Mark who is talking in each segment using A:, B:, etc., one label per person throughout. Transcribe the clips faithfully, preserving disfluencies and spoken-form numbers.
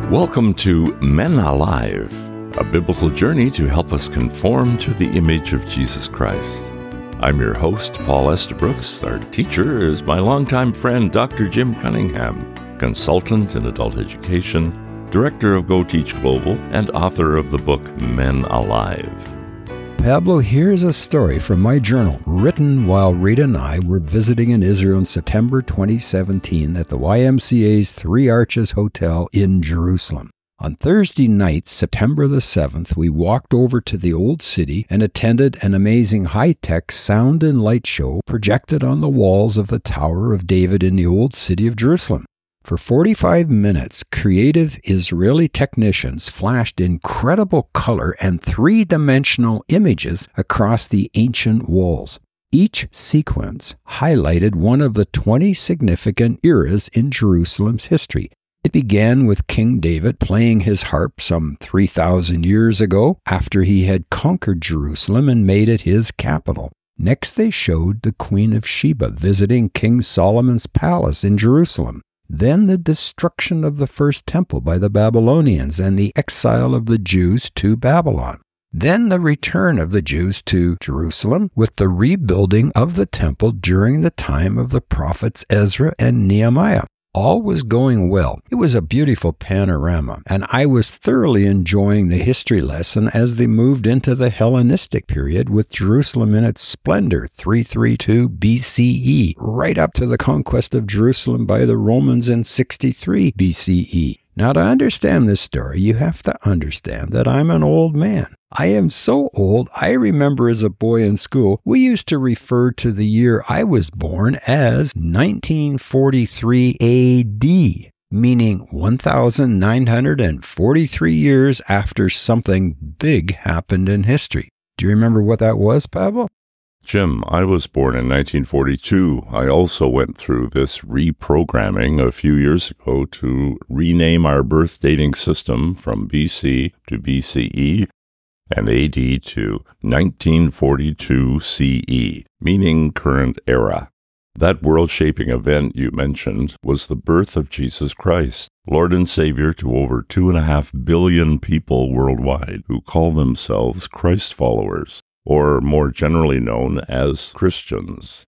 A: Welcome to Men Alive, a biblical journey to help us conform to the image of Jesus Christ. I'm your host, Paul Estabrooks. Our teacher is my longtime friend, Doctor Jim Cunningham, consultant in adult education, director of Go Teach Global, and author of the book Men Alive.
B: Pablo, here's a story from my journal, written while Rita and I were visiting in Israel in September twenty seventeen at the Y M C A's Three Arches Hotel in Jerusalem. On Thursday night, September the seventh, we walked over to the Old City and attended an amazing high-tech sound and light show projected on the walls of the Tower of David in the Old City of Jerusalem. For forty-five minutes, creative Israeli technicians flashed incredible color and three-dimensional images across the ancient walls. Each sequence highlighted one of the twenty significant eras in Jerusalem's history. It began with King David playing his harp some three thousand years ago after he had conquered Jerusalem and made it his capital. Next, they showed the Queen of Sheba visiting King Solomon's palace in Jerusalem. Then the destruction of the first temple by the Babylonians and the exile of the Jews to Babylon. Then the return of the Jews to Jerusalem with the rebuilding of the temple during the time of the prophets Ezra and Nehemiah. All was going well. It was a beautiful panorama, and I was thoroughly enjoying the history lesson as they moved into the Hellenistic period with Jerusalem in its splendor, three thirty-two B C E, right up to the conquest of Jerusalem by the Romans in sixty-three B C E. Now, to understand this story, you have to understand that I'm an old man. I am so old, I remember as a boy in school, we used to refer to the year I was born as nineteen forty-three A D, meaning one thousand nine hundred forty-three years after something big happened in history. Do you remember what that was, Pablo?
A: Jim, I was born in nineteen forty-two. I also went through this reprogramming a few years ago to rename our birth dating system from B C to B C E and A D to nineteen forty-two C E, meaning current era. That world-shaping event you mentioned was the birth of Jesus Christ, Lord and Savior to over two and a half billion people worldwide who call themselves Christ followers, or more generally known as Christians.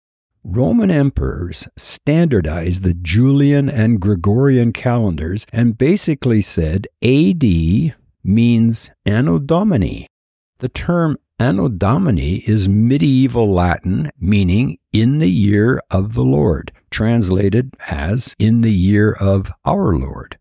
B: Roman emperors standardized the Julian and Gregorian calendars and basically said A D means Anno Domini. The term Anno Domini is medieval Latin meaning in the year of the Lord, translated as in the year of our Lord.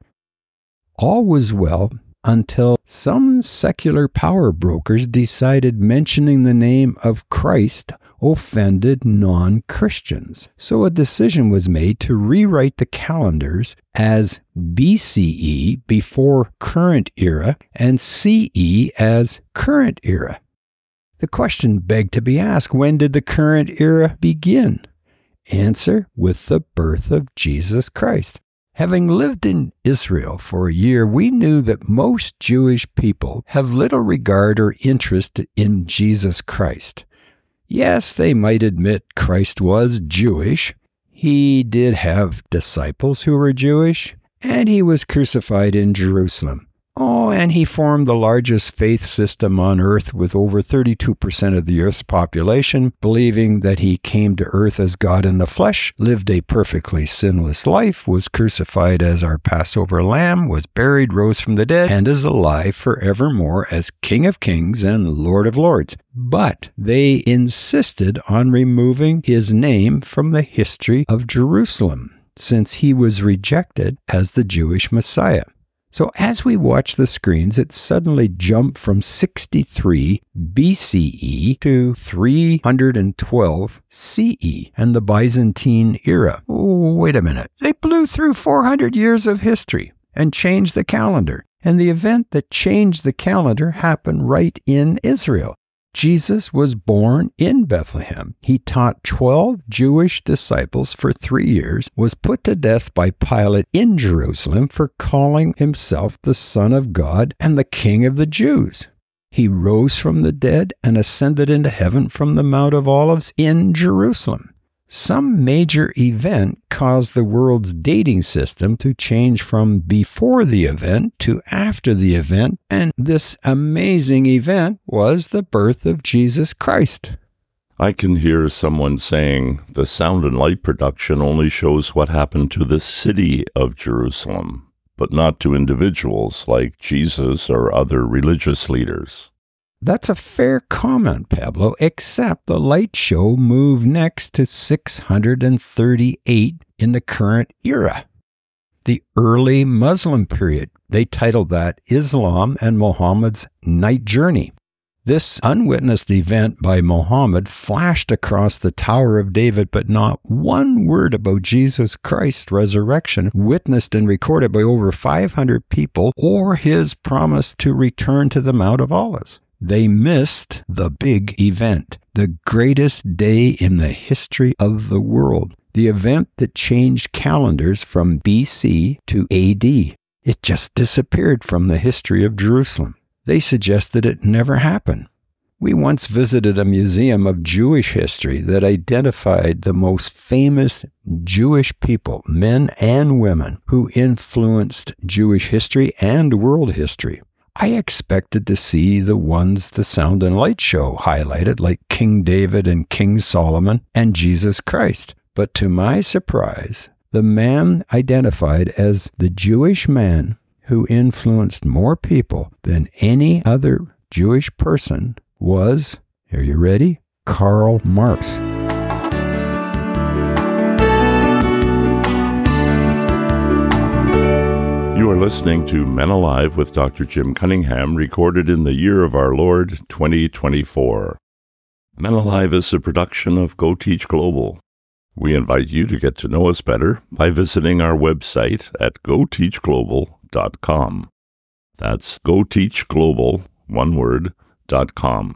B: All was well until some secular power brokers decided mentioning the name of Christ offended non-Christians. So a decision was made to rewrite the calendars as B C E, before current era, and C E as current era. The question begged to be asked, when did the current era begin? Answer, with the birth of Jesus Christ. Having lived in Israel for a year, we knew that most Jewish people have little regard or interest in Jesus Christ. Yes, they might admit Christ was Jewish. He did have disciples who were Jewish, and he was crucified in Jerusalem. Oh, and he formed the largest faith system on earth with over thirty-two percent of the earth's population, believing that he came to earth as God in the flesh, lived a perfectly sinless life, was crucified as our Passover lamb, was buried, rose from the dead, and is alive forevermore as King of Kings and Lord of Lords. But they insisted on removing his name from the history of Jerusalem, since he was rejected as the Jewish Messiah. So as we watch the screens, it suddenly jumped from sixty-three B C E to three hundred twelve C E and the Byzantine era. Oh, wait a minute. They blew through four hundred years of history and changed the calendar. And the event that changed the calendar happened right in Israel. Jesus was born in Bethlehem. He taught twelve Jewish disciples for three years, was put to death by Pilate in Jerusalem for calling himself the Son of God and the King of the Jews. He rose from the dead and ascended into heaven from the Mount of Olives in Jerusalem. Some major event caused the world's dating system to change from before the event to after the event, and this amazing event was the birth of Jesus Christ.
A: I can hear someone saying the sound and light production only shows what happened to the city of Jerusalem, but not to individuals like Jesus or other religious leaders.
B: That's a fair comment, Pablo, except the light show moved next to six hundred thirty-eight in the current era. The early Muslim period. They titled that Islam and Muhammad's Night Journey. This unwitnessed event by Muhammad flashed across the Tower of David, but not one word about Jesus Christ's resurrection, witnessed and recorded by over five hundred people, or his promise to return to the Mount of Olives. They missed the big event, the greatest day in the history of the world, the event that changed calendars from B C to A D. It just disappeared from the history of Jerusalem. They suggested it never happened. We once visited a museum of Jewish history that identified the most famous Jewish people, men and women, who influenced Jewish history and world history. I expected to see the ones the Sound and Light show highlighted, like King David and King Solomon and Jesus Christ. But to my surprise, the man identified as the Jewish man who influenced more people than any other Jewish person was, are you ready? Karl Marx.
A: You are listening to Men Alive with Doctor Jim Cunningham, recorded in the year of our Lord, twenty twenty-four. Men Alive is a production of Go Teach Global. We invite you to get to know us better by visiting our website at go teach global dot com. That's go teach global, one word, dot com.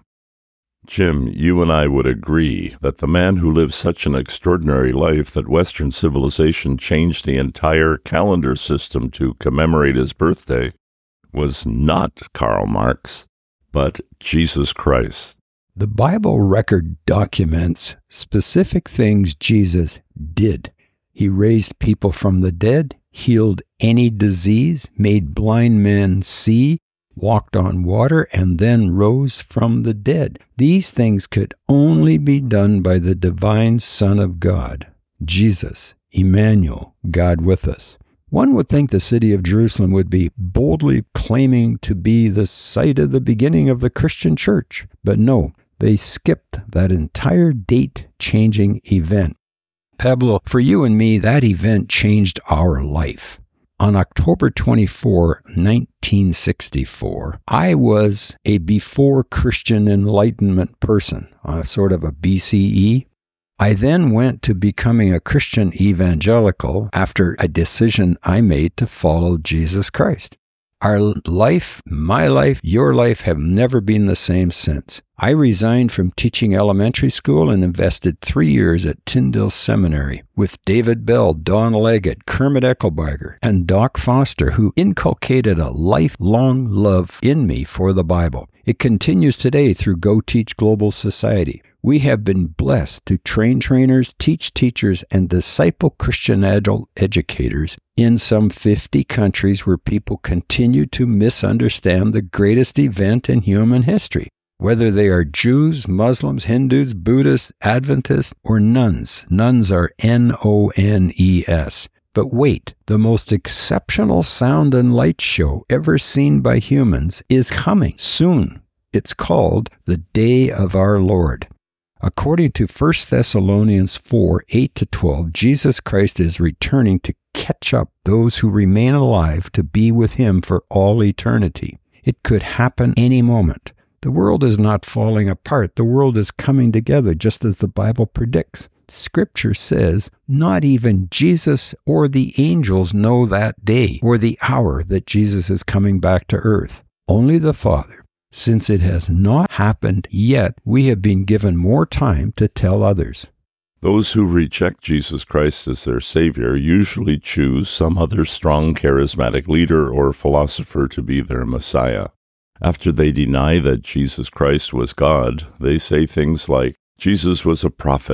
A: Jim, you and I would agree that the man who lived such an extraordinary life that Western civilization changed the entire calendar system to commemorate his birthday was not Karl Marx, but Jesus Christ.
B: The Bible record documents specific things Jesus did. He raised people from the dead, healed any disease, made blind men see, walked on water, and then rose from the dead. These things could only be done by the divine Son of God, Jesus, Emmanuel, God with us. One would think the city of Jerusalem would be boldly claiming to be the site of the beginning of the Christian church, but no, they skipped that entire date-changing event. Pablo, for you and me, that event changed our life. On October twenty-fourth, nineteen sixty-four, I was a before Christian Enlightenment person, uh, sort of a B C E. I then went to becoming a Christian evangelical after a decision I made to follow Jesus Christ. Our life, my life, your life have never been the same since. I resigned from teaching elementary school and invested three years at Tyndale Seminary with David Bell, Don Leggett, Kermit Eckelbarger, and Doc Foster, who inculcated a lifelong love in me for the Bible. It continues today through Go Teach Global Society. We have been blessed to train trainers, teach teachers, and disciple Christian adult educators in some fifty countries where people continue to misunderstand the greatest event in human history. Whether they are Jews, Muslims, Hindus, Buddhists, Adventists, or nuns. Nuns are N O N E S. But wait, the most exceptional sound and light show ever seen by humans is coming soon. It's called the Day of Our Lord. According to First Thessalonians four, eight to twelve, Jesus Christ is returning to catch up those who remain alive to be with him for all eternity. It could happen any moment. The world is not falling apart. The world is coming together just as the Bible predicts. Scripture says not even Jesus or the angels know that day or the hour that Jesus is coming back to earth. Only the Father. Since it has not happened yet, we have been given more time to tell others.
A: Those who reject Jesus Christ as their Savior usually choose some other strong charismatic leader or philosopher to be their Messiah. After they deny that Jesus Christ was God, they say things like, Jesus was a prophet,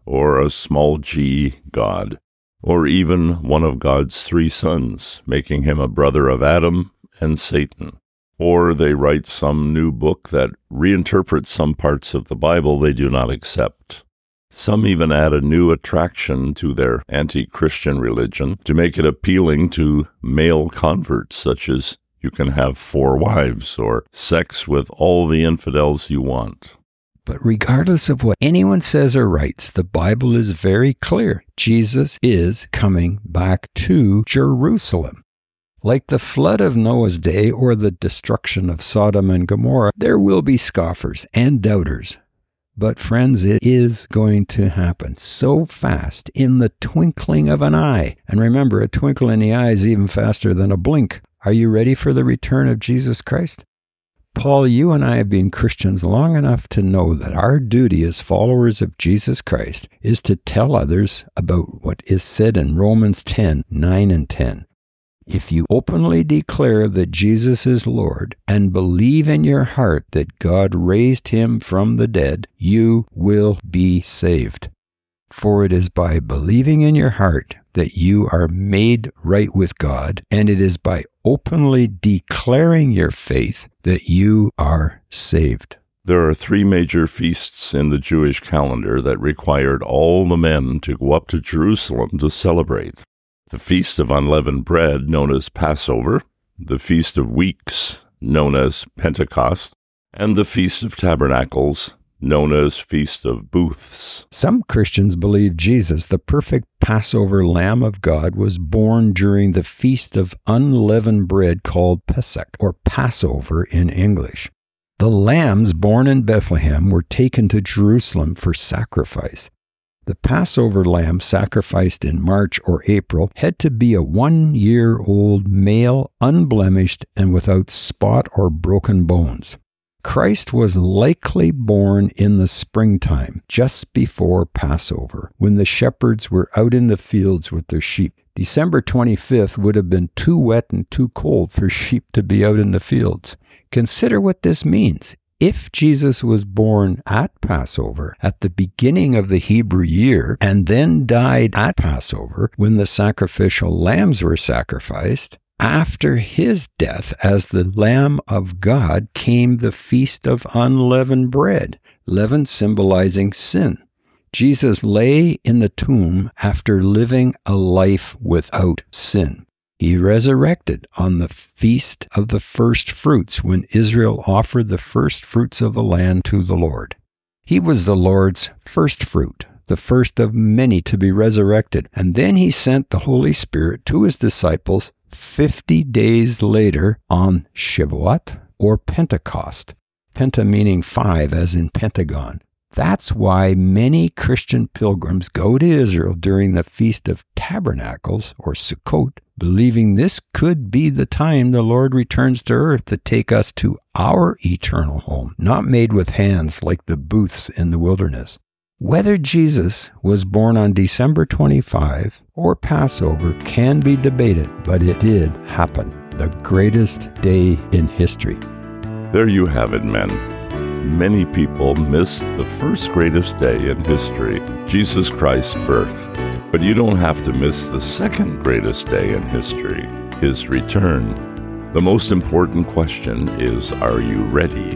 A: or a small g God, or even one of God's three sons, making him a brother of Adam and Satan. Or they write some new book that reinterprets some parts of the Bible they do not accept. Some even add a new attraction to their anti-Christian religion to make it appealing to male converts, such as you can have four wives or sex with all the infidels you want.
B: But regardless of what anyone says or writes, the Bible is very clear. Jesus is coming back to Jerusalem. Like the flood of Noah's day or the destruction of Sodom and Gomorrah, there will be scoffers and doubters. But friends, it is going to happen so fast, in the twinkling of an eye. And remember, a twinkle in the eye is even faster than a blink. Are you ready for the return of Jesus Christ? Paul, you and I have been Christians long enough to know that our duty as followers of Jesus Christ is to tell others about what is said in Romans ten, nine and ten. If you openly declare that Jesus is Lord and believe in your heart that God raised him from the dead, you will be saved. For it is by believing in your heart that you are made right with God, and it is by openly declaring your faith that you are saved.
A: There are three major feasts in the Jewish calendar that required all the men to go up to Jerusalem to celebrate. The Feast of Unleavened Bread, known as Passover, the Feast of Weeks, known as Pentecost, and the Feast of Tabernacles, known as Feast of Booths.
B: Some Christians believe Jesus, the perfect Passover Lamb of God, was born during the Feast of Unleavened Bread called Pesach, or Passover in English. The lambs born in Bethlehem were taken to Jerusalem for sacrifice. The Passover lamb sacrificed in March or April had to be a one-year-old male, unblemished, and without spot or broken bones. Christ was likely born in the springtime, just before Passover, when the shepherds were out in the fields with their sheep. December twenty-fifth would have been too wet and too cold for sheep to be out in the fields. Consider what this means. If Jesus was born at Passover, at the beginning of the Hebrew year, and then died at Passover when the sacrificial lambs were sacrificed, after his death as the Lamb of God came the Feast of Unleavened Bread, leaven symbolizing sin. Jesus lay in the tomb after living a life without sin. He resurrected on the Feast of the First Fruits when Israel offered the first fruits of the land to the Lord. He was the Lord's first fruit, the first of many to be resurrected, and then he sent the Holy Spirit to his disciples fifty days later on Shavuot or Pentecost, Penta meaning five as in Pentagon. That's why many Christian pilgrims go to Israel during the Feast of Tabernacles, or Sukkot, believing this could be the time the Lord returns to earth to take us to our eternal home, not made with hands like the booths in the wilderness. Whether Jesus was born on December twenty-fifth or Passover can be debated, but it did happen, the greatest day in history.
A: There you have it, men. Many people miss the first greatest day in history, Jesus Christ's birth. But you don't have to miss the second greatest day in history, his return. The most important question is, are you ready?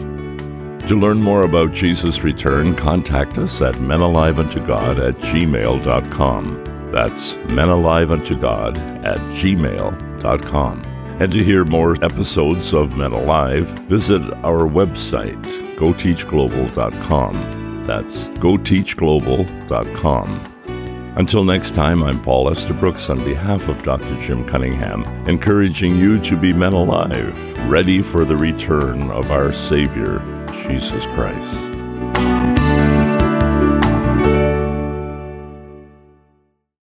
A: To learn more about Jesus' return, contact us at menaliveuntogod at gmail dot com. That's menaliveuntogod at gmail dot com. And to hear more episodes of Men Alive, visit our website, go teach global dot com. That's go teach global dot com. Until next time, I'm Paul Estabrooks on behalf of Doctor Jim Cunningham, encouraging you to be men alive, ready for the return of our Savior, Jesus Christ.